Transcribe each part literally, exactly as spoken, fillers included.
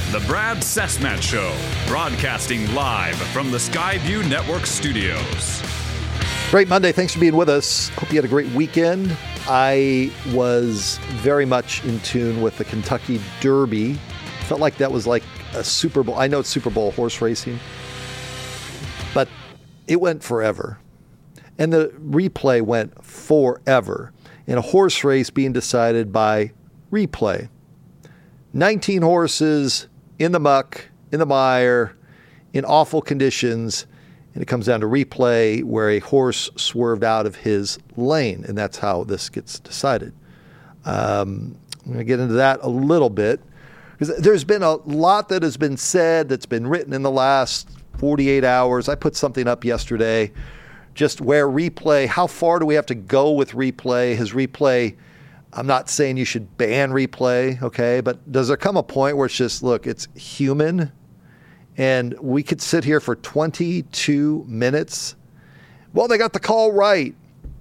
The Brad Cessmat Show, broadcasting live from the Skyview Network studios. Great Monday. Thanks for being with us. Hope you had a great weekend. I was very much in tune with the Kentucky Derby. Felt like that was like a Super Bowl. I know it's Super Bowl horse racing, but it went forever. And the replay went forever. In a horse race being decided by replay. nineteen horses in the muck, in the mire, in awful conditions, and it comes down to replay where a horse swerved out of his lane, and that's how this gets decided. Um, I'm going to get into that a little bit, because there's been a lot that has been said, that's been written in the last forty-eight hours. I put something up yesterday, just where replay, how far do we have to go with replay? Has replay... I'm not saying you should ban replay, okay? But does there come a point where it's just, look, it's human, and we could sit here for twenty-two minutes? Well, they got the call right.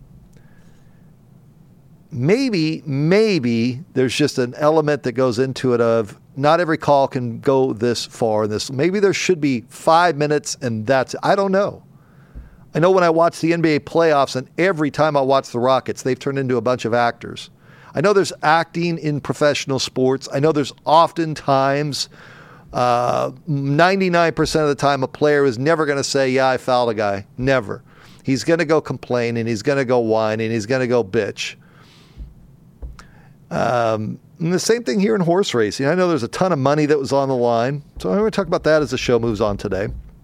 Maybe, maybe there's just an element that goes into it of not every call can go this far. This maybe there should be five minutes, and that's, I don't know. I know when I watch the N B A playoffs, and every time I watch the Rockets, they've turned into a bunch of actors. I know there's acting in professional sports. I know there's oftentimes, uh, ninety-nine percent of the time, a player is never going to say, yeah, I fouled a guy. Never. He's going to go complain, and he's going to go whine, and he's going to go bitch. Um, and the same thing here in horse racing. I know there's a ton of money that was on the line. So I'm going to talk about that as the show moves on today.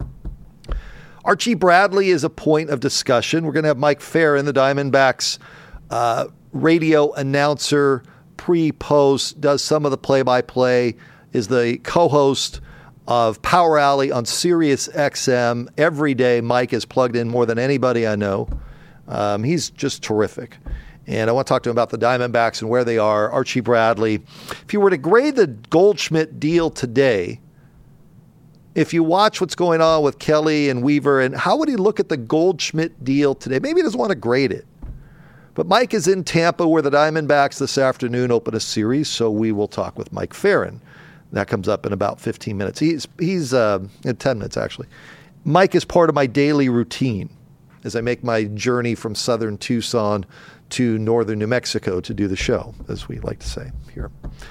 Archie Bradley is a point of discussion. We're going to have Mike Ferrin, the Diamondbacks uh radio announcer, pre-post, does some of the play-by-play, is the co-host of Power Alley on Sirius X M. Every day, Mike is plugged in more than anybody I know. Um, he's just terrific. And I want to talk to him about the Diamondbacks and where they are. Archie Bradley. If you were to grade the Goldschmidt deal today, if you watch what's going on with Kelly and Weaver, and how would he look at the Goldschmidt deal today? Maybe he doesn't want to grade it. But Mike is in Tampa where the Diamondbacks this afternoon open a series, so we will talk with Mike Ferrin. That comes up in about fifteen minutes. He's, he's uh, in ten minutes, actually. Mike is part of my daily routine as I make my journey from southern Tucson to northern New Mexico to do the show, as we like to say here.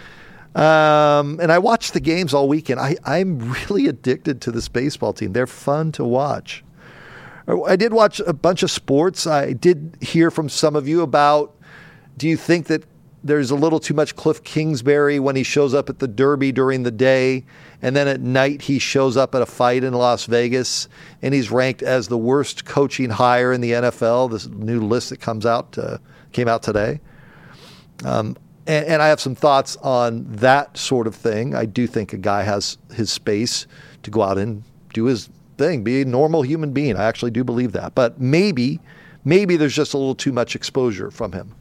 Um, and I watch the games all weekend. I, I'm really addicted to this baseball team. They're fun to watch. I did watch a bunch of sports. I did hear from some of you about, do you think that there's a little too much Cliff Kingsbury when he shows up at the Derby during the day, and then at night he shows up at a fight in Las Vegas, and he's ranked as the worst coaching hire in the N F L, this new list that comes out uh, came out today. Um, and, and I have some thoughts on that sort of thing. I do think a guy has his space to go out and do his thing, be a normal human being. I actually do believe that. But maybe, maybe there's just a little too much exposure from him.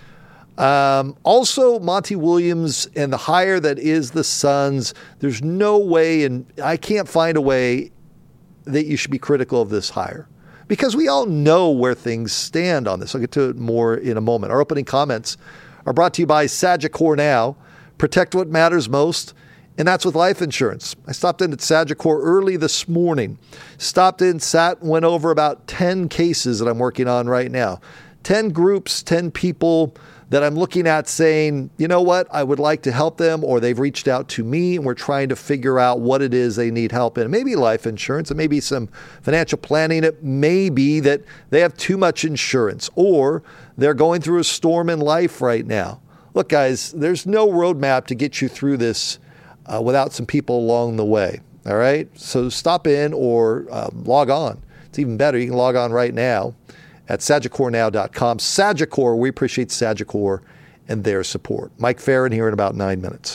Um, also, Monty Williams and the hire that is the Suns, there's no way, and I can't find a way that you should be critical of this hire. Because we all know where things stand on this. I'll get to it more in a moment. Our opening comments are brought to you by Sagicor Now. Protect what matters most. And that's with life insurance. I stopped in at Sagicor early this morning. Stopped in, sat, went over about ten cases that I'm working on right now. ten groups, ten people that I'm looking at saying, you know what, I would like to help them, or they've reached out to me and we're trying to figure out what it is they need help in. Maybe life insurance, it may be some financial planning. It may be that they have too much insurance, or they're going through a storm in life right now. Look, guys, there's no roadmap to get you through this Uh, without some people along the way. All right. So stop in or um, log on. It's even better. You can log on right now at sagicor now dot com. Sagicor, we appreciate Sagicor and their support. Mike Ferrin here in about nine minutes.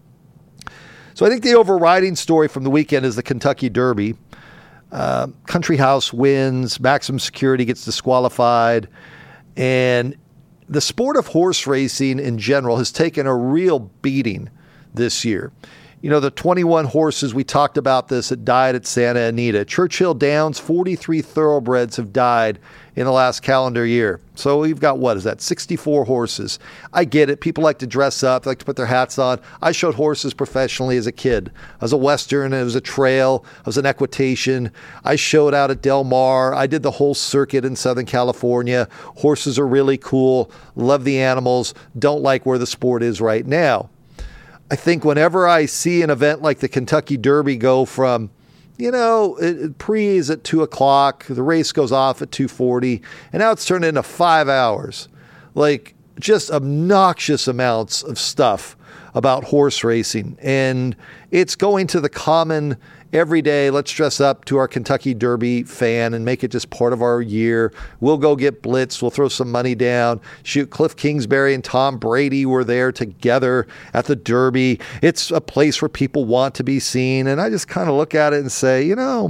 So I think the overriding story from the weekend is the Kentucky Derby. Uh, Country House wins, Maximum Security gets disqualified, and the sport of horse racing in general has taken a real beating this year. You know, the twenty-one horses, we talked about this, that died at Santa Anita. Churchill Downs, forty-three thoroughbreds have died in the last calendar year. So we've got, what is that, sixty-four horses. I get it. People like to dress up, they like to put their hats on. I showed horses professionally as a kid. I was a Western, it was a trail, I was an equitation. I showed out at Del Mar. I did the whole circuit in Southern California. Horses are really cool. Love the animals. Don't like where the sport is right now. I think whenever I see an event like the Kentucky Derby go from, you know, it, it pre is at two o'clock, the race goes off at two forty, and now it's turned into five hours. Like, just obnoxious amounts of stuff about horse racing. And it's going to the common everyday, let's dress up to our Kentucky Derby fan and make it just part of our year. We'll go get blitzed. We'll throw some money down. Shoot, Cliff Kingsbury and Tom Brady were there together at the Derby. It's a place where people want to be seen. And I just kind of look at it and say, you know,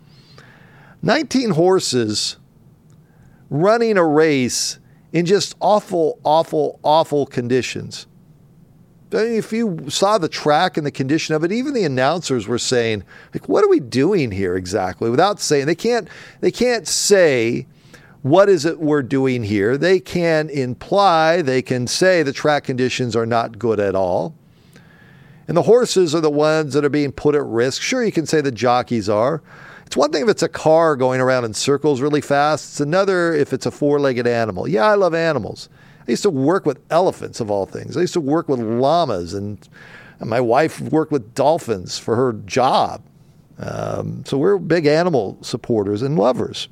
nineteen horses running a race in just awful, awful, awful conditions. I mean, if you saw the track and the condition of it, even the announcers were saying, like, what are we doing here exactly? Without saying, they can't, they can't say, what is it we're doing here? They can imply, they can say the track conditions are not good at all. And the horses are the ones that are being put at risk. Sure, you can say the jockeys are. It's one thing if it's a car going around in circles really fast. It's another if it's a four-legged animal. Yeah, I love animals. I used to work with elephants, of all things. I used to work with llamas, and, and my wife worked with dolphins for her job. Um, so we're big animal supporters and lovers.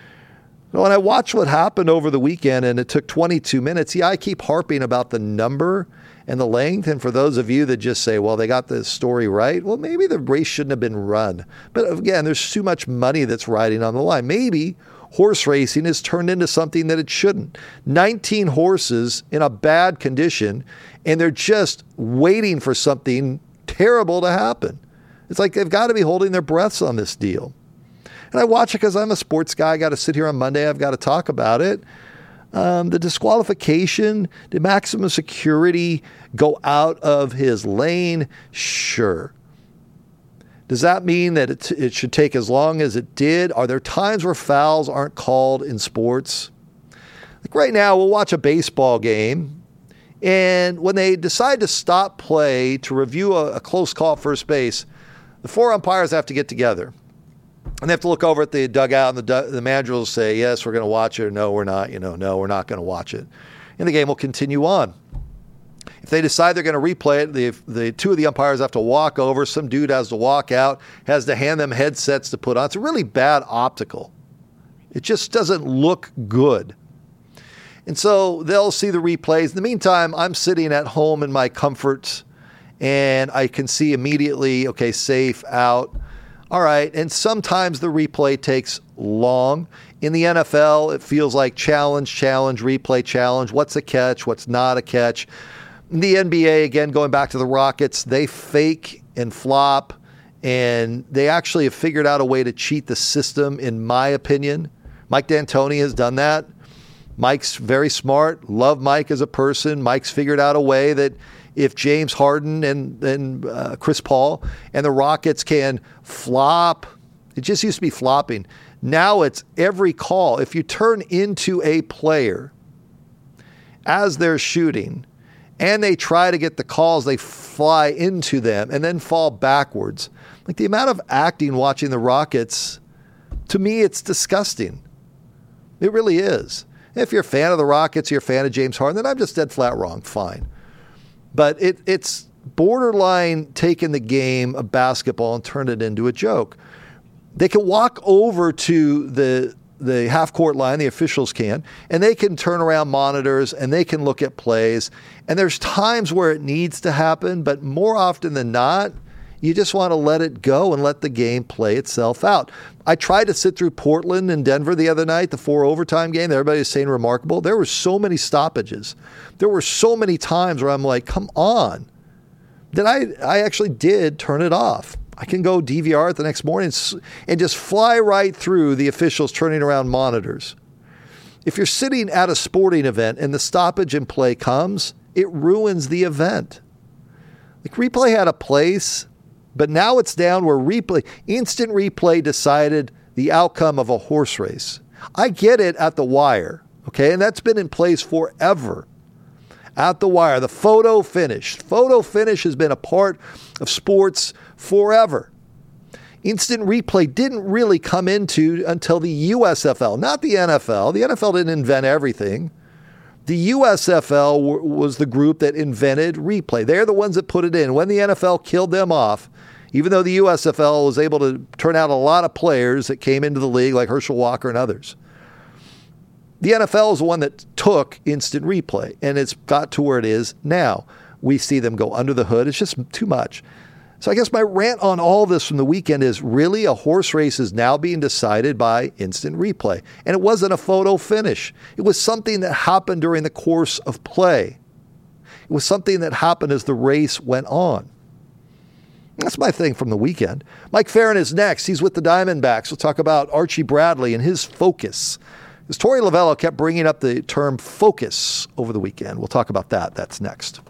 So when I watched what happened over the weekend, and it took twenty-two minutes, yeah, I keep harping about the number and the length. And for those of you that just say, well, they got the story right, well, maybe the race shouldn't have been run. But again, there's too much money that's riding on the line. Maybe horse racing is turned into something that it shouldn't. nineteen horses in a bad condition, and they're just waiting for something terrible to happen. It's like they've got to be holding their breaths on this deal. And I watch it because I'm a sports guy. I got to sit here on Monday. I've got to talk about it. Um, the disqualification, did maximum security go out of his lane? Sure. Does that mean that it, it should take as long as it did? Are there times where fouls aren't called in sports? Like right now, we'll watch a baseball game, and when they decide to stop play to review a, a close call at first base, the four umpires have to get together. And they have to look over at the dugout, and the, the manager will say, yes, we're going to watch it, or no, we're not. You know, no, we're not going to watch it. And the game will continue on. If they decide they're going to replay it, the, the two of the umpires have to walk over. Some dude has to walk out, has to hand them headsets to put on. It's a really bad optical. It just doesn't look good. And so they'll see the replays. In the meantime, I'm sitting at home in my comfort, and I can see immediately, okay, safe, out. All right, and sometimes the replay takes long. In the N F L, it feels like challenge, challenge, replay, challenge. What's a catch? What's not a catch? In the N B A, again, going back to the Rockets, they fake and flop, and they actually have figured out a way to cheat the system, in my opinion. Mike D'Antoni has done that. Mike's very smart. Love Mike as a person. Mike's figured out a way that if James Harden and, and uh, Chris Paul and the Rockets can flop, it just used to be flopping. Now it's every call. If you turn into a player as they're shooting and they try to get the calls, they fly into them and then fall backwards. Like the amount of acting watching the Rockets, to me, it's disgusting. It really is. If you're a fan of the Rockets, you're a fan of James Harden, then I'm just dead flat wrong. Fine. But it, it's borderline taking the game of basketball and turn it into a joke. They can walk over to the the half-court line, the officials can, and they can turn around monitors and they can look at plays. And there's times where it needs to happen, but more often than not, you just want to let it go and let the game play itself out. I tried to sit through Portland and Denver the other night, the four overtime game. Everybody was saying remarkable. There were so many stoppages. There were so many times where I'm like, come on. That I, I actually did turn it off. I can go D V R it the next morning and just fly right through the officials turning around monitors. If you're sitting at a sporting event and the stoppage in play comes, it ruins the event. Like replay had a place, but now it's down where replay, instant replay decided the outcome of a horse race. I get it at the wire, okay? And that's been in place forever. At the wire, the photo finish. Photo finish has been a part of sports forever. Instant replay didn't really come into until the U S F L, not the N F L. The N F L didn't invent everything. The U S F L w- was the group that invented replay. They're the ones that put it in. When the N F L killed them off, even though the U S F L was able to turn out a lot of players that came into the league like Herschel Walker and others, the N F L is the one that took instant replay, and it's got to where it is now. We see them go under the hood. It's just too much. So I guess my rant on all this from the weekend is really a horse race is now being decided by instant replay. And it wasn't a photo finish. It was something that happened during the course of play. It was something that happened as the race went on. That's my thing from the weekend. Mike Farron is next. He's with the Diamondbacks. We'll talk about Archie Bradley and his focus. Because Torey Lovullo kept bringing up the term focus over the weekend. We'll talk about that. That's next.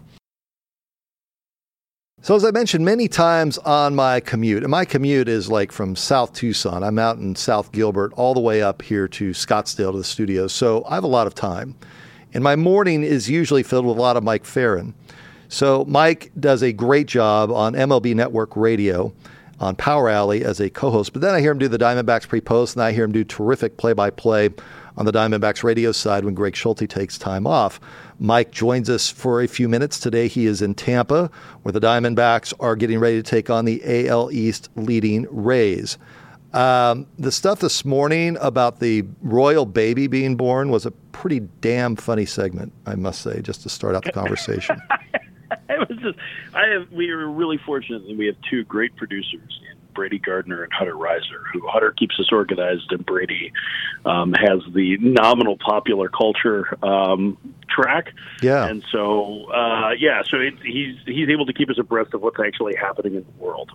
So as I mentioned many times on my commute, and my commute is like from South Tucson. I'm out in South Gilbert all the way up here to Scottsdale to the studio. So I have a lot of time. And my morning is usually filled with a lot of Mike Farron. So Mike does a great job on M L B Network Radio on Power Alley as a co-host. But then I hear him do the Diamondbacks pre-post, and I hear him do terrific play-by-play on the Diamondbacks radio side when Greg Schulte takes time off. Mike joins us for a few minutes. Today he is in Tampa, where the Diamondbacks are getting ready to take on the A L East leading Rays. Um, the stuff this morning about the royal baby being born was a pretty damn funny segment, I must say, just to start out the conversation. It was just, I have, we are really fortunate that we have two great producers, Brady Gardner and Hutter Reiser, who Hutter keeps us organized, and Brady um, has the nominal popular culture um, track. Yeah. And so, uh, yeah, so it, he's he's able to keep us abreast of what's actually happening in the world.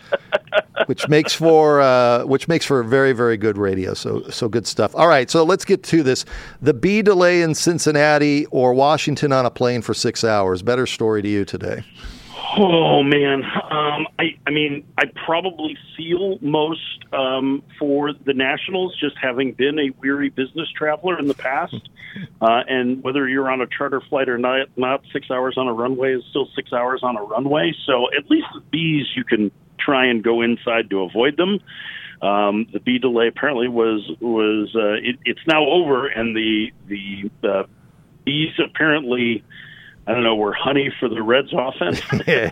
which makes for uh, which makes for very, very good radio. So so good stuff. All right, so let's get to this. The B delay in Cincinnati or Washington on a plane for six hours. Better story to you today. Oh, man. Um, I, I mean, I probably feel most um, for the Nationals, just having been a weary business traveler in the past. Uh, and whether you're on a charter flight or not, not, six hours on a runway is still six hours on a runway. So at least with B's, you can try and go inside to avoid them. Um, the B delay apparently was, was uh, it, it's now over, and the, the uh, B's apparently... I don't know, we're honey for the Reds offense.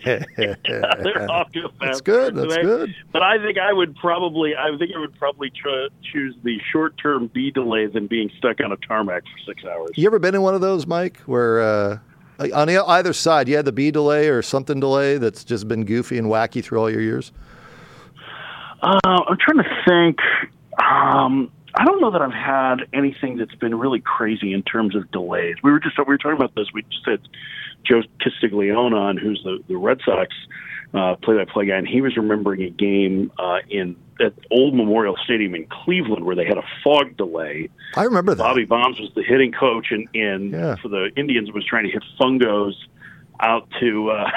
They're off to a fast That's good. That's today. good. But I think I would probably, I think I would probably try, choose the short-term B delay than being stuck on a tarmac for six hours. You ever been in one of those, Mike, where uh, on either side you had the B delay or something delay that's just been goofy and wacky through all your years? Uh, I'm trying to think. Um, I don't know that I've had anything that's been really crazy in terms of delays. We were just we were talking about this. We just had Joe Castiglione on, who's the, the Red Sox uh, play-by-play guy, and he was remembering a game uh, in at Old Memorial Stadium in Cleveland where they had a fog delay. I remember that. Bobby Bonds was the hitting coach, and, and yeah. for the Indians was trying to hit fungos out to uh,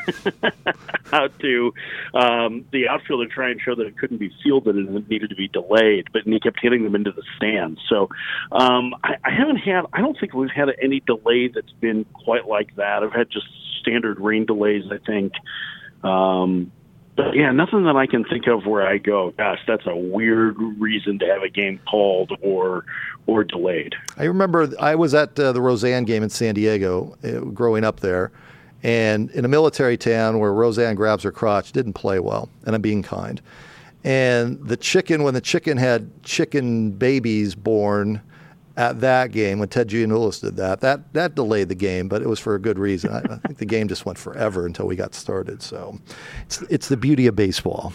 out to um, the outfielder, try and show that it couldn't be fielded and it needed to be delayed, but and he kept hitting them into the stands. So um, I, I haven't had, I don't think we've had any delay that's been quite like that. I've had just standard rain delays, I think. Um, but yeah, nothing that I can think of where I go, gosh, that's a weird reason to have a game called or or delayed. I remember I was at uh, the Roseanne game in San Diego uh, growing up there. And in a military town where Roseanne grabs her crotch, didn't play well, and I'm being kind. And the chicken, when the chicken had chicken babies born at that game, when Ted Giannoulis did that, that that delayed the game, but it was for a good reason. I, I think the game just went forever until we got started. So it's it's the beauty of baseball.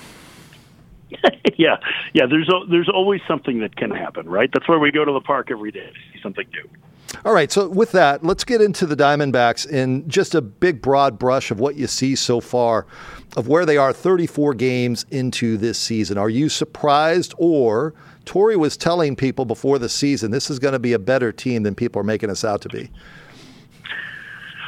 yeah, yeah. There's a, there's always something that can happen, right? That's why we go to the park every day to see something new. All right, so with that, let's get into the Diamondbacks in just a big, broad brush of what you see so far of where they are thirty-four games into this season. Are you surprised, or Torey was telling people before the season this is going to be a better team than people are making us out to be?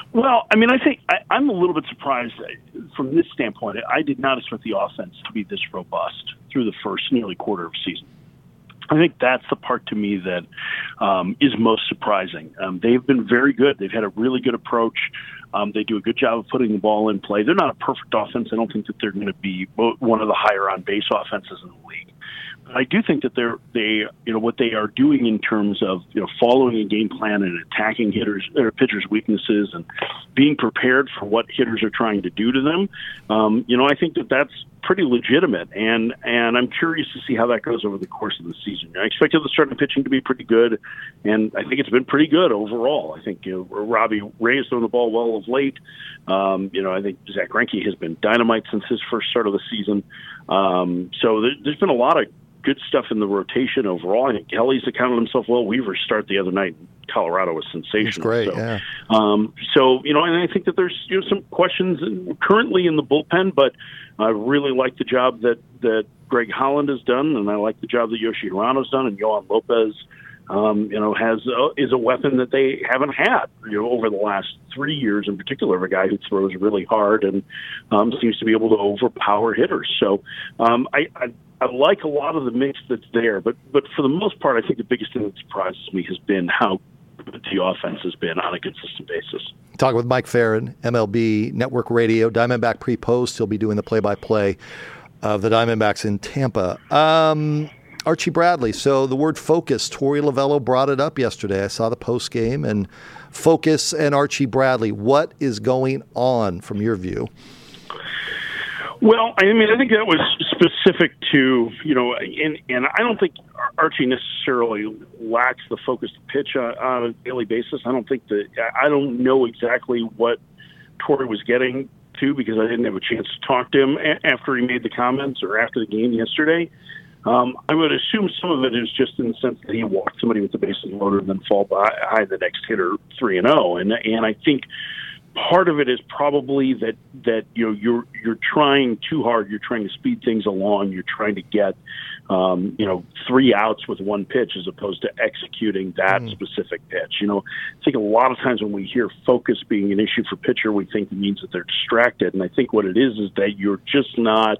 Well, I mean, I think I, I'm a little bit surprised from this standpoint. I did not expect the offense to be this robust through the first nearly quarter of the season. I think that's the part to me that um, is most surprising. Um, they've been very good. They've had a really good approach. Um, they do a good job of putting the ball in play. They're not a perfect offense. I don't think that they're going to be one of the higher on base offenses in the league. But I do think that they're they you know what they are doing in terms of you know following a game plan and attacking hitters or pitchers' weaknesses and being prepared for what hitters are trying to do to them. Um, you know, I think that that's pretty legitimate, and and I'm curious to see how that goes over the course of the season. I expected the starting pitching to be pretty good, and I think it's been pretty good overall. I think you know, Robbie Ray has thrown the ball well of late. Um, you know, I think Zach Greinke has been dynamite since his first start of the season. Um, so there, there's been a lot of good stuff in the rotation overall. I think Kelly's accounted himself well. Weaver's start the other night in Colorado was sensational. That's great, so, yeah. Um, so, you know, and I think that there's you know, some questions currently in the bullpen, but I really like the job that, that Greg Holland has done, and I like the job that Yoshi Hirano's done, and Yohan Lopez, um, you know, has uh, is a weapon that they haven't had, you know, over the last three years in particular, of a guy who throws really hard and um, seems to be able to overpower hitters. So um, I, I I like a lot of the mix that's there, but but for the most part, I think the biggest thing that surprises me has been how good the offense has been on a consistent basis. Talking with Mike Ferrin, M L B Network Radio, Diamondback pre-post. He'll be doing the play-by-play of the Diamondbacks in Tampa. Um, Archie Bradley. So the word focus, Torey Lovullo brought it up yesterday. I saw the post game, and focus and Archie Bradley. What is going on from your view? Well, I mean, I think that was specific to, you know, and, and I don't think Archie necessarily lacks the focus to pitch on, on a daily basis. I don't think that, I don't know exactly what Torey was getting to because I didn't have a chance to talk to him a- after he made the comments or after the game yesterday. Um, I would assume some of it is just in the sense that he walked somebody with the bases loaded and then fall behind the next hitter three and oh. And, and I think part of it is probably that, that you know you're you're trying too hard. You're trying to speed things along. You're trying to get um, you know three outs with one pitch as opposed to executing that mm. specific pitch. You know, I think a lot of times when we hear focus being an issue for pitcher, we think it means that they're distracted. And I think what it is is that you're just not.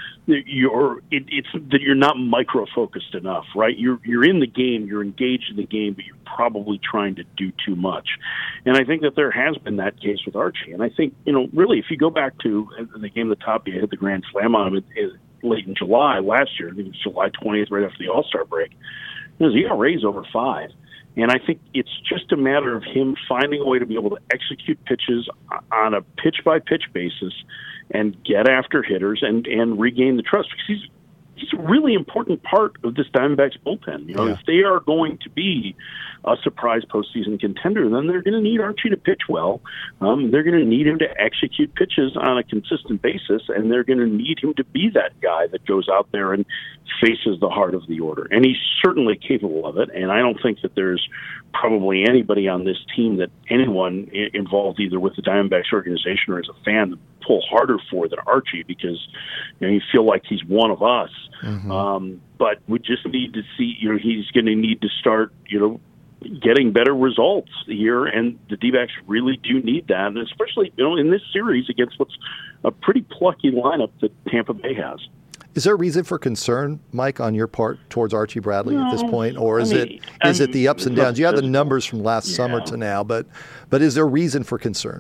You're it, it's that you're not micro focused enough, right? You're you're in the game, you're engaged in the game, but you're probably trying to do too much. And I think that there has been that case with Archie. And I think you know, really, if you go back to the game that Tapia hit the grand slam on him it, it, late in July last year, I think it was July twentieth, right after the All-Star break, his E R A is over five. And I think it's just a matter of him finding a way to be able to execute pitches on a pitch-by-pitch basis and get after hitters and, and regain the trust. Because he's he's a really important part of this Diamondbacks bullpen. You know, yeah. If they are going to be a surprise postseason contender, then they're going to need Archie to pitch well. Um, they're going to need him to execute pitches on a consistent basis, and they're going to need him to be that guy that goes out there and faces the heart of the order. And he's certainly capable of it, and I don't think that there's probably anybody on this team that anyone involved either with the Diamondbacks organization or as a fan that pull harder for than Archie, because you know you feel like he's one of us. Mm-hmm. Um, but we just need to see, you know, he's going to need to start, you know, getting better results here, and the D-backs really do need that, and especially, you know, in this series against what's a pretty plucky lineup that Tampa Bay has. Is there a reason for concern, Mike, on your part towards Archie Bradley no, at this point, or is I mean, it is it the ups and downs? You have the numbers from last yeah. summer to now, but but is there reason for concern?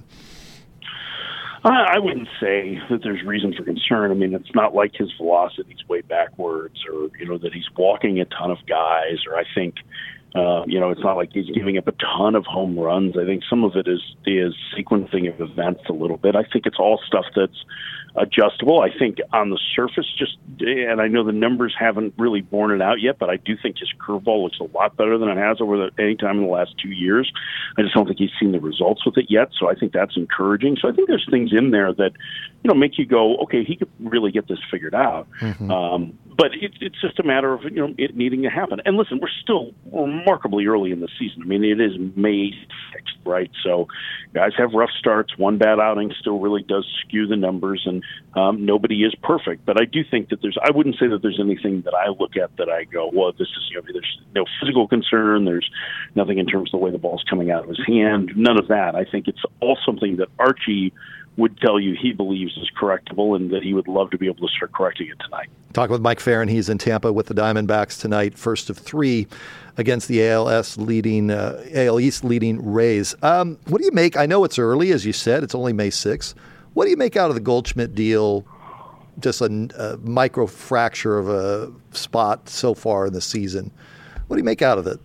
I wouldn't say that there's reason for concern. I mean, it's not like his velocity's way backwards, or you know that he's walking a ton of guys, or I think. Uh, you know, it's not like he's giving up a ton of home runs. I think some of it is is sequencing of events a little bit. I think it's all stuff that's adjustable. I think on the surface, just, and I know the numbers haven't really borne it out yet, but I do think his curveball looks a lot better than it has over the, any time in the last two years. I just don't think he's seen the results with it yet, so I think that's encouraging. So I think there's things in there that, you know, make you go, okay, he could really get this figured out. Mm-hmm. Um, but it, it's just a matter of, you know, it needing to happen. And listen, we're still remarkably early in the season. I mean, it is May sixth, right? So guys have rough starts. One bad outing still really does skew the numbers, and um, nobody is perfect. But I do think that there's, I wouldn't say that there's anything that I look at that I go, well, this is, you know, there's no physical concern. There's nothing in terms of the way the ball's coming out of his hand. None of that. I think it's all something that Archie would tell you he believes is correctable and that he would love to be able to start correcting it tonight. Talking with Mike Ferrin. He's in Tampa with the Diamondbacks tonight, first of three against the A L S leading, uh, A L East leading Rays. Um, what do you make? I know it's early, as you said. It's only May sixth. What do you make out of the Goldschmidt deal? Just a, a micro fracture of a spot so far in the season. What do you make out of it?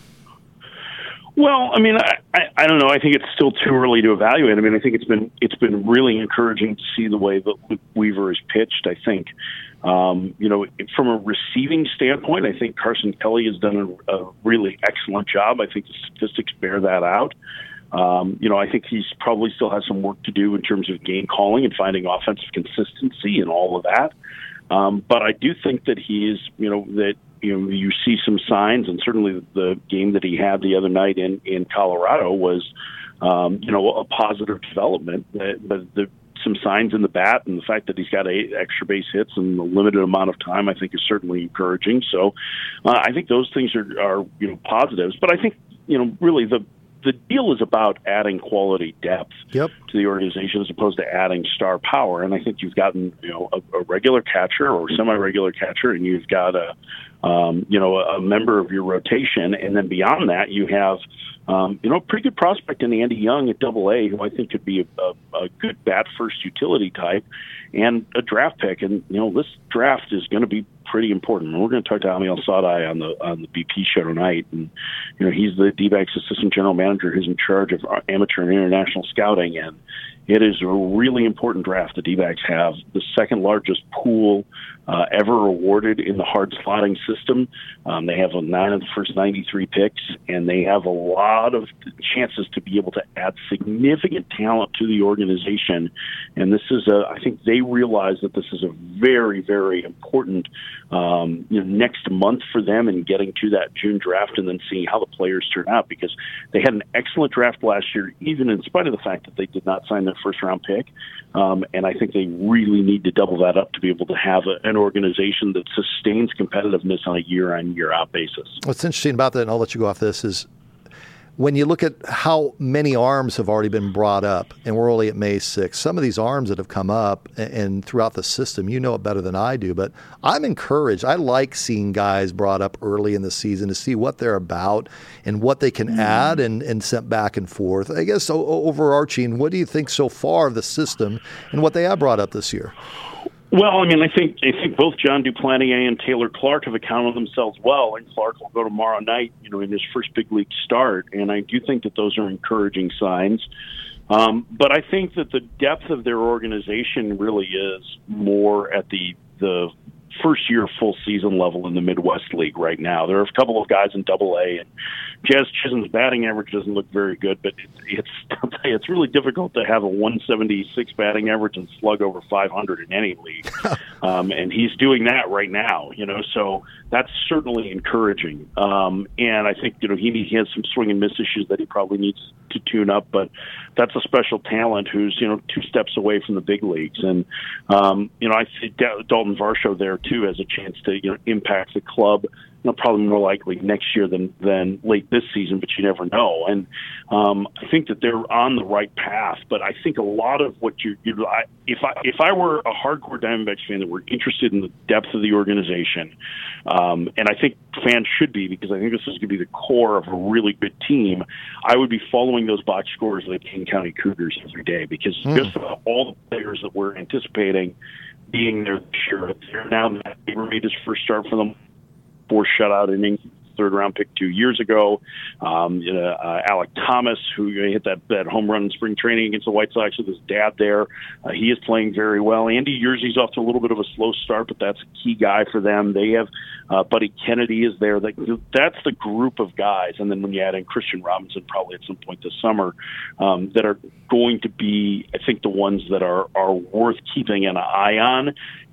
Well, I mean, I, I, I don't know. I think it's still too early to evaluate. I mean, I think it's been it's been really encouraging to see the way that Luke Weaver has pitched. I think, um, you know, from a receiving standpoint, I think Carson Kelly has done a, a really excellent job. I think the statistics bear that out. Um, you know, I think he's probably still has some work to do in terms of game calling and finding offensive consistency and all of that. Um, but I do think that he is, you know, that. You know, you see some signs, and certainly the game that he had the other night in, in Colorado was, um, you know, a positive development. But the, some signs in the bat, and the fact that he's got eight extra base hits in a limited amount of time, I think is certainly encouraging. So uh, I think those things are, are, you know, positives. But I think, you know, really the the deal is about adding quality depth yep. to the organization as opposed to adding star power. And I think you've gotten, you know, a, a regular catcher or semi-regular catcher, and you've got a, um, you know, a, a member of your rotation. And then beyond that, you have, um, you know, a pretty good prospect in Andy Young at Double A, who I think could be a, a, a good bat first utility type, and a draft pick. And, you know, this draft is going to be pretty important. And we're going to talk to Ami El-Sadai on the on the B P show tonight. And, you know, he's the D-backs assistant general manager who's in charge of amateur and international scouting. And it is a really important draft. The D-backs have the second largest pool uh, ever awarded in the hard slotting system. Um, they have a nine of the first ninety-three picks, and they have a lot of chances to be able to add significant talent to the organization. And this is a, I think they realize that this is a very, very important um, you know, next month for them in getting to that June draft and then seeing how the players turn out, because they had an excellent draft last year, even in spite of the fact that they did not sign their first round pick. Um, and I think they really need to double that up to be able to have a, an organization that sustains competitiveness on a year on year out basis. What's interesting about that, and I'll let you go off this, is when you look at how many arms have already been brought up, and we're only at May sixth, some of these arms that have come up and, and throughout the system, you know it better than I do, but I'm encouraged. I like seeing guys brought up early in the season to see what they're about and what they can mm. add and, and sent back and forth. I guess o- overarching, what do you think so far of the system and what they have brought up this year? Well, I mean, I think I think both John Duplantier and Taylor Clark have accounted themselves well, and Clark will go tomorrow night, you know, in his first big league start, and I do think that those are encouraging signs. Um, but I think that the depth of their organization really is more at the the first year full season level in the Midwest League right now. There are a couple of guys in Double A, and Jazz Chisholm's batting average doesn't look very good, but it's it's, it's really difficult to have a one seventy-six batting average and slug over five hundred in any league. um, and he's doing that right now, you know, so that's certainly encouraging. Um, and I think, you know, he, he has some swing and miss issues that he probably needs to tune up, but that's a special talent who's, you know, two steps away from the big leagues. And, um, you know, I think Dalton Varsho there too has a chance to, you know, impact the club, you know, probably more likely next year than, than late this season, but you never know. And um, I think that they're on the right path, but I think a lot of what you, you I, if I, if I were a hardcore Diamondbacks fan that were interested in the depth of the organization, um, and I think fans should be, because I think this is going to be the core of a really good team, I would be following those box scores of the King County Cougars every day, because mm. just about all the players that we're anticipating being there this year, they're now Matt Tabor made his first start for them, four shutout innings, third round pick two years ago. Um, you know, uh, Alec Thomas, who hit that, that home run in spring training against the White Sox with his dad there. Uh, he is playing very well. Andy Yersey's off to a little bit of a slow start, but that's a key guy for them. They have uh, Buddy Kennedy is there. That, that's the group of guys. And then when you add in Christian Robinson, probably at some point this summer, um, that are going to be, I think, the ones that are, are worth keeping an eye on.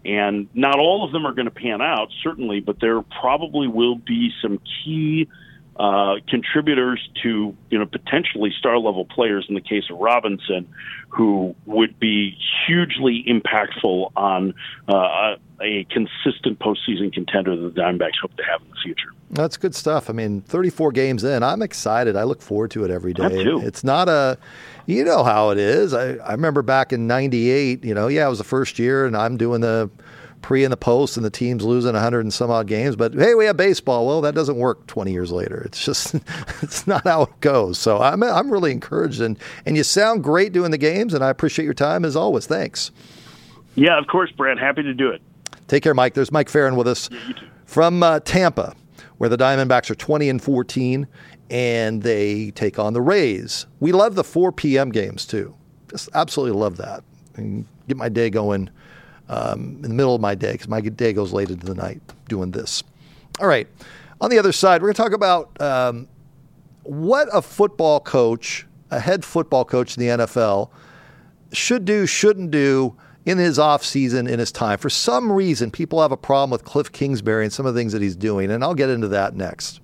And not all of them are going to pan out, certainly, but there probably will be some key uh, contributors to, you know, potentially star-level players in the case of Robinson, who would be hugely impactful on uh, a consistent postseason contender that the Diamondbacks hope to have in the future. That's good stuff. I mean, thirty-four games in, I'm excited. I look forward to it every day. Me too. It's not a, you know how it is. I, I remember back in ninety-eight, you know, yeah, it was the first year, and I'm doing the pre and the post, and the team's losing one hundred and some odd games. But, hey, we have baseball. Well, that doesn't work twenty years later. It's just, it's not how it goes. So I'm I'm really encouraged. And, and you sound great doing the games, and I appreciate your time as always. Thanks. Yeah, of course, Brad. Happy to do it. Take care, Mike. There's Mike Ferrin with us yeah, you too. from uh, Tampa, where the Diamondbacks are twenty and fourteen, and they take on the Rays. We love the four p.m. games, too. Just absolutely love that. And get my day going um, in the middle of my day, because my day goes late into the night doing this. All right. On the other side, we're going to talk about um, what a football coach, a head football coach in the N F L, should do, shouldn't do in his offseason, in his time. For some reason, people have a problem with Cliff Kingsbury and some of the things that he's doing, and I'll get into that next.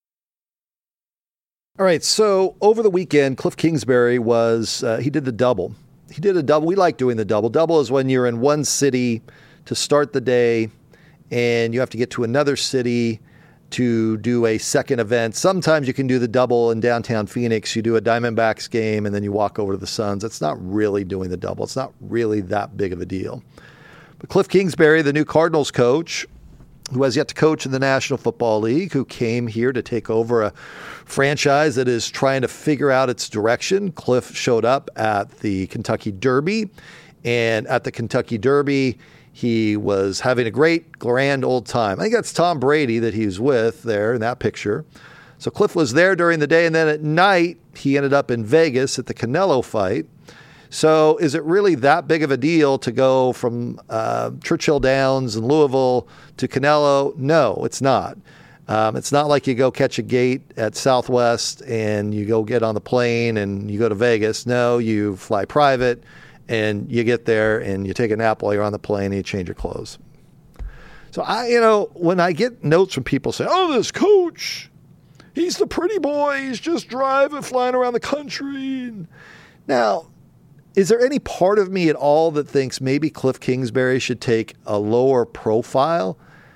All right, so over the weekend, Cliff Kingsbury was, uh, he did the double. He did a double. We like doing the double. Double is when you're in one city to start the day, and you have to get to another city to do a second event. Sometimes you can do the double in downtown Phoenix. You do a Diamondbacks game, and then you walk over to the Suns. It's not really doing the double. It's not really that big of a deal. But Cliff Kingsbury, the new Cardinals coach, who has yet to coach in the National Football League, who came here to take over a franchise that is trying to figure out its direction. Cliff showed up at the Kentucky Derby, and at the Kentucky Derby, he was having a great, grand old time. I think that's Tom Brady that he was with there in that picture. So Cliff was there during the day, and then at night, he ended up in Vegas at the Canelo fight. So is it really that big of a deal to go from uh, Churchill Downs and Louisville to Canelo? No, it's not. Um, it's not like you go catch a gate at Southwest and you go get on the plane and you go to Vegas. No, you fly private. And you get there and you take a nap while you're on the plane and you change your clothes. So, I, you know, when I get notes from people saying, oh, this coach, he's the pretty boy. He's just driving, flying around the country. Now, is there any part of me at all that thinks maybe Cliff Kingsbury should take a lower profile?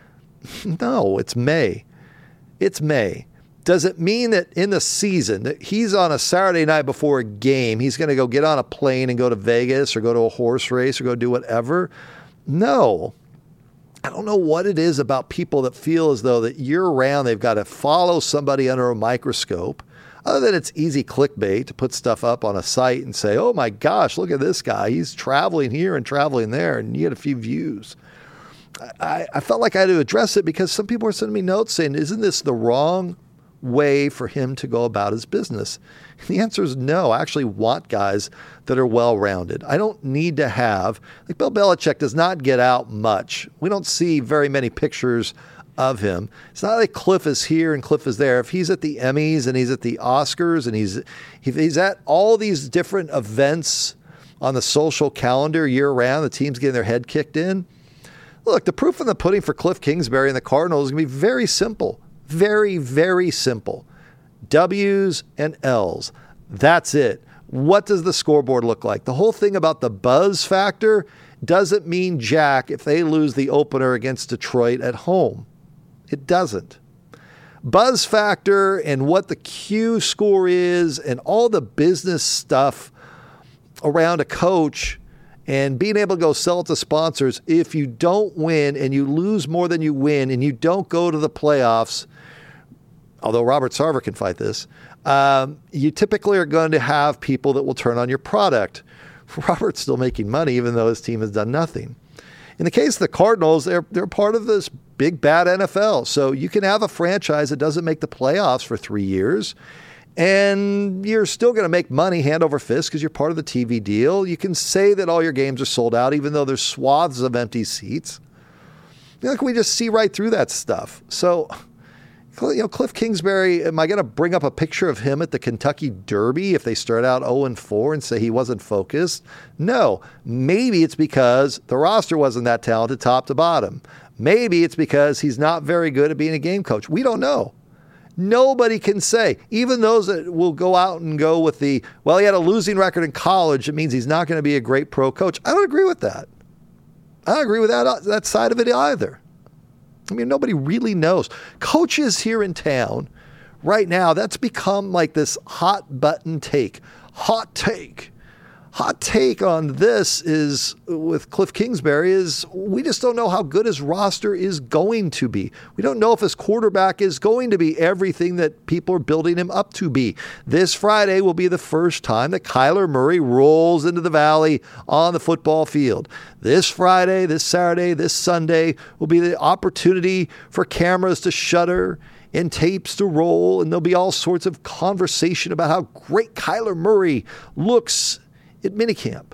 No, it's May. It's May. Does it mean that in the season that he's on a Saturday night before a game, he's going to go get on a plane and go to Vegas or go to a horse race or go do whatever? No. I don't know what it is about people that feel as though that year round they've got to follow somebody under a microscope. Other than it's easy clickbait to put stuff up on a site and say, oh my gosh, look at this guy. He's traveling here and traveling there, and you get a few views. I, I felt like I had to address it because some people were sending me notes saying, isn't this the wrong way for him to go about his business? And the answer is no. I actually want guys that are well-rounded. I don't need to have, like Bill Belichick does not get out much. We don't see very many pictures of him. It's not like Cliff is here and Cliff is there. If he's at the Emmys and he's at the Oscars and he's if he's at all these different events on the social calendar year round, the team's getting their head kicked in. Look, the proof in the pudding for Cliff Kingsbury and the Cardinals is going to be very simple. Very, very simple. W's and L's. That's it. What does the scoreboard look like? The whole thing about the buzz factor doesn't mean jack if they lose the opener against Detroit at home. It doesn't. Buzz factor and what the Q score is and all the business stuff around a coach and being able to go sell it to sponsors. If you don't win and you lose more than you win and you don't go to the playoffs, although Robert Sarver can fight this, um, you typically are going to have people that will turn on your product. Robert's still making money even though his team has done nothing. In the case of the Cardinals, they're they're part of this big, bad N F L. So you can have a franchise that doesn't make the playoffs for three years, and you're still going to make money hand over fist because you're part of the T V deal. You can say that all your games are sold out, even though there's swaths of empty seats. You know, can we just see right through that stuff? So You know, Cliff Kingsbury, am I going to bring up a picture of him at the Kentucky Derby if they start out oh and four and say he wasn't focused? No. Maybe it's because the roster wasn't that talented top to bottom. Maybe it's because he's not very good at being a game coach. We don't know. Nobody can say. Even those that will go out and go with the, well, he had a losing record in college, it means he's not going to be a great pro coach. I don't agree with that. I don't agree with that, that side of it either. I mean, nobody really knows. Coaches here in town right now, that's become like this hot button take. Hot take. Hot take on this is, with Cliff Kingsbury, is we just don't know how good his roster is going to be. We don't know if his quarterback is going to be everything that people are building him up to be. This Friday will be the first time that Kyler Murray rolls into the Valley on the football field. This Friday, this Saturday, this Sunday will be the opportunity for cameras to shutter and tapes to roll, and there'll be all sorts of conversation about how great Kyler Murray looks at minicamp.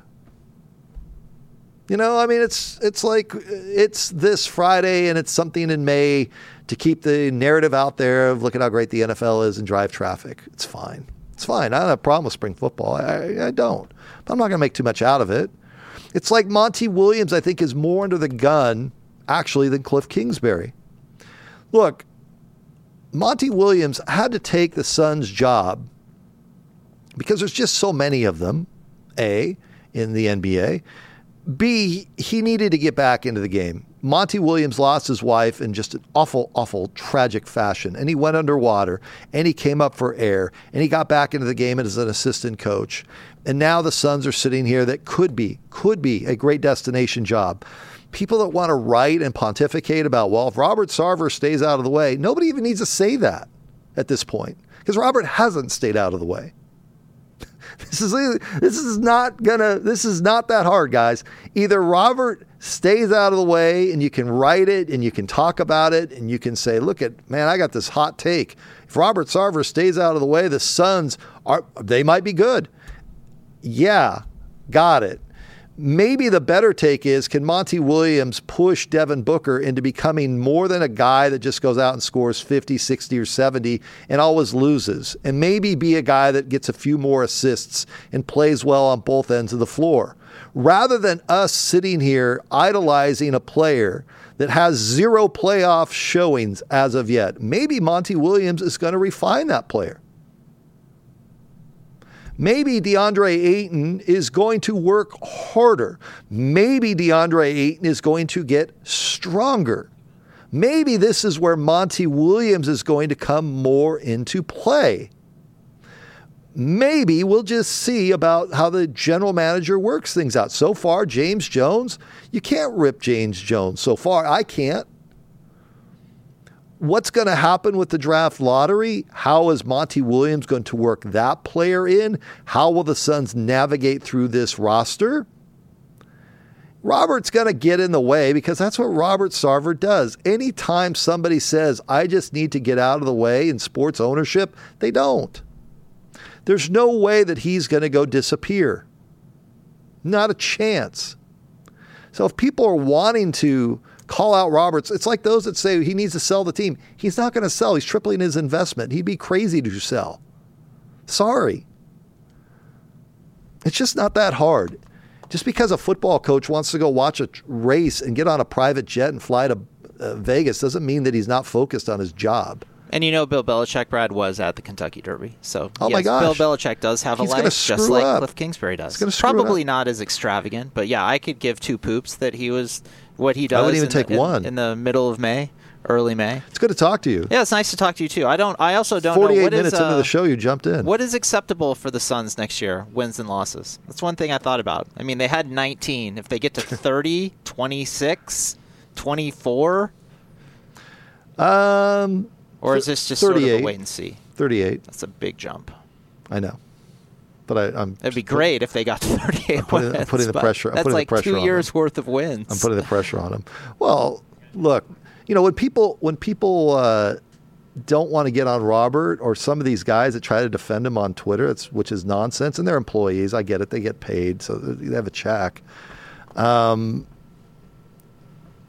You know, I mean, it's it's like it's this Friday and it's something in May to keep the narrative out there of look at how great the N F L is and drive traffic. It's fine. It's fine. I don't have a problem with spring football. I, I don't. But I'm not going to make too much out of it. It's like Monty Williams, I think, is more under the gun, actually, than Cliff Kingsbury. Look, Monty Williams had to take the Suns' job because there's just so many of them. A, in the N B A. B, he needed to get back into the game. Monty Williams lost his wife in just an awful, awful, tragic fashion. And he went underwater, and he came up for air, and he got back into the game as an assistant coach. And now the Suns are sitting here that could be, could be a great destination job. People that want to write and pontificate about, well, if Robert Sarver stays out of the way, nobody even needs to say that at this point, because Robert hasn't stayed out of the way. This is this is not gonna this is not that hard, guys. Either Robert stays out of the way and you can write it and you can talk about it and you can say, look at man, I got this hot take. If Robert Sarver stays out of the way, the Suns are they might be good. Yeah, got it. Maybe the better take is, can Monty Williams push Devin Booker into becoming more than a guy that just goes out and scores fifty, sixty, or seventy and always loses? And maybe be a guy that gets a few more assists and plays well on both ends of the floor. Rather than us sitting here idolizing a player that has zero playoff showings as of yet, maybe Monty Williams is going to refine that player. Maybe DeAndre Ayton is going to work harder. Maybe DeAndre Ayton is going to get stronger. Maybe this is where Monty Williams is going to come more into play. Maybe we'll just see about how the general manager works things out. So far, James Jones, you can't rip James Jones. So far, I can't. What's going to happen with the draft lottery? How is Monty Williams going to work that player in? How will the Suns navigate through this roster? Robert's going to get in the way because that's what Robert Sarver does. Anytime somebody says, I just need to get out of the way in sports ownership, they don't. There's no way that he's going to go disappear. Not a chance. So if people are wanting to call out Roberts, it's like those that say he needs to sell the team. He's not going to sell. He's tripling his investment. He'd be crazy to sell. Sorry. It's just not that hard. Just because a football coach wants to go watch a race and get on a private jet and fly to uh, Vegas doesn't mean that he's not focused on his job. And you know Bill Belichick, Brad, was at the Kentucky Derby. So oh yes, my gosh. Bill Belichick does have He's a life, just like up. Cliff Kingsbury does. He's screw Probably not as extravagant, but yeah, I could give two poops that he was what he does I wouldn't even in, take the, one. In, in the middle of May, early May. It's good to talk to you. Yeah, it's nice to talk to you too. I don't. I also don't forty-eight know what minutes is, uh, into the show, you jumped in. What is acceptable for the Suns next year, wins and losses? That's one thing I thought about. I mean, they had nineteen. If they get to thirty, twenty-six, twenty-four, um, or is this just sort of a wait and see? thirty-eight. That's a big jump. I know. But I, I'm. It'd be great put, if they got to thirty-eight I'm putting, wins. I'm putting the pressure. I'm That's putting like the pressure two on years them. worth of wins. I'm putting the pressure on them. Well, look, you know when people when people uh, don't want to get on Robert or some of these guys that try to defend him on Twitter, it's, which is nonsense, and they're employees. I get it; they get paid, so they have a check. Um,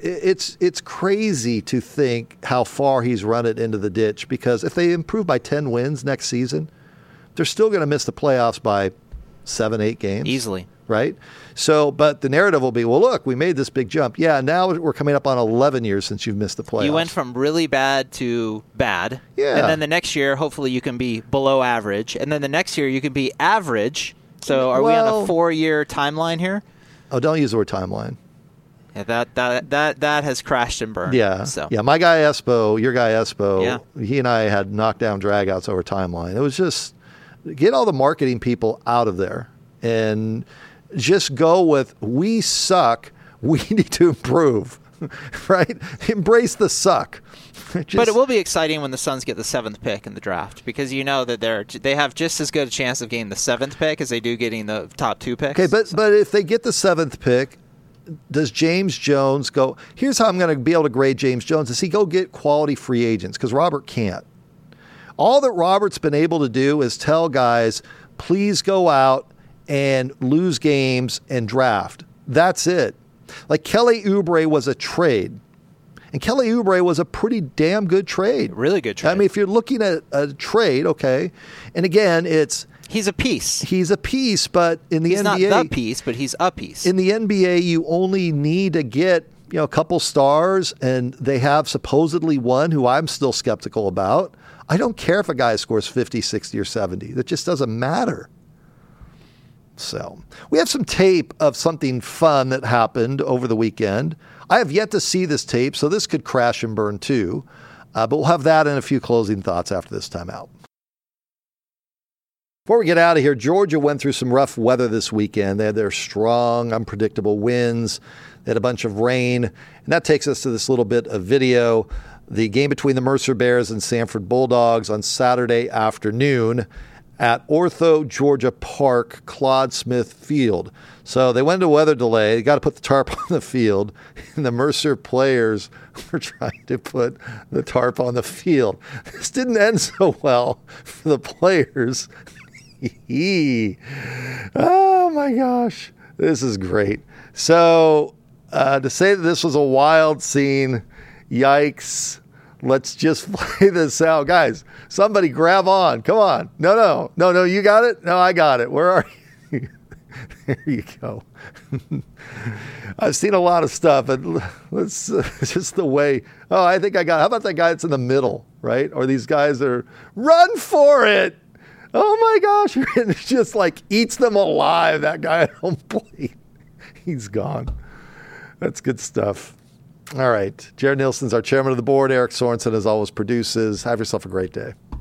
it's it's crazy to think how far he's run it into the ditch, because if they improve by ten wins next season, they're still going to miss the playoffs by seven, eight games. Easily. Right? So, but the narrative will be, well, look, we made this big jump. Yeah, now we're coming up on eleven years since you've missed the playoffs. You went from really bad to bad. Yeah. And then the next year, hopefully you can be below average. And then the next year, you can be average. So are well, we on a four-year timeline here? Oh, don't use the word timeline. Yeah, that that that that has crashed and burned. Yeah, so. yeah. My guy Espo, your guy Espo, yeah. he and I had knockdown dragouts over timeline. It was just get all the marketing people out of there and just go with we suck. We need to improve, right? Embrace the suck. Just, but it will be exciting when the Suns get the seventh pick in the draft, because you know that they're they have just as good a chance of getting the seventh pick as they do getting the top two picks. Okay, but so. but if they get the seventh pick, does James Jones go? Here's how I'm going to be able to grade James Jones: is he go get quality free agents? Because Robert can't. All that Robert's been able to do is tell guys, please go out and lose games and draft. That's it. Like Kelly Oubre was a trade. And Kelly Oubre was a pretty damn good trade. Really good trade. I mean, if you're looking at a trade, okay. And again, it's... He's a piece. He's a piece, but in the he's N B A... He's not the piece, but he's a piece. In the N B A, you only need to get, you know, a couple stars, and they have supposedly one who I'm still skeptical about. I don't care if a guy scores fifty, sixty, or seventy. That just doesn't matter. So we have some tape of something fun that happened over the weekend. I have yet to see this tape, so this could crash and burn too. Uh, but we'll have that and a few closing thoughts after this timeout. Before we get out of here, Georgia went through some rough weather this weekend. They had their strong, unpredictable winds. They had a bunch of rain. And that takes us to this little bit of video. The game between the Mercer Bears and Sanford Bulldogs on Saturday afternoon at Ortho Georgia Park, Claude Smith Field. So they went into weather delay. They got to put the tarp on the field. And the Mercer players were trying to put the tarp on the field. This didn't end so well for the players. Oh, my gosh. This is great. So uh, to say that this was a wild scene, yikes. Let's just play this out. Guys, somebody grab on. Come on. No, no. No, no, you got it? No, I got it. Where are you? There you go. I've seen a lot of stuff, and let's uh, just the way. Oh, I think I got it. How about that guy that's in the middle, right? Or these guys are, run for it. Oh, my gosh. And it just like eats them alive, that guy at home plate. He's gone. That's good stuff. All right. Jared Nielsen's our chairman of the board. Eric Sorensen, as always, produces. Have yourself a great day.